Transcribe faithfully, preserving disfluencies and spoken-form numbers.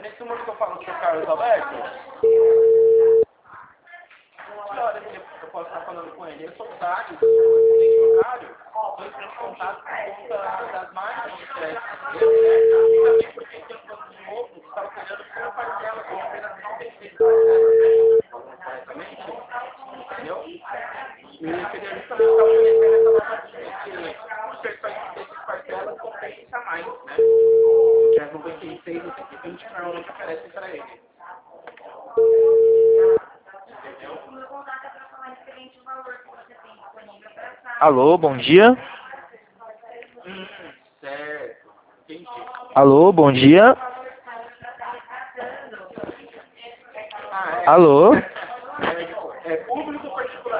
É nesse número que eu falo com o seu Carlos Alberto? Que horas eu posso estar falando com ele? Eu sou o Dário, do bancário. Estou entrando em contato por conta das máquinas de crédito. E também porque tem um plano de novo que estava cuidando com uma parcela que apenas não tem feito corretamente. Entendeu? E eu queria justamente estar oferecendo essa nova dica que os perfis desses parcelas compensa mais, né? Que as noventa e seis e cento e vinte que normalmente oferecem para ele. Alô, bom dia. Hum, certo. Entendi. Alô, bom dia. Ah, é. Alô.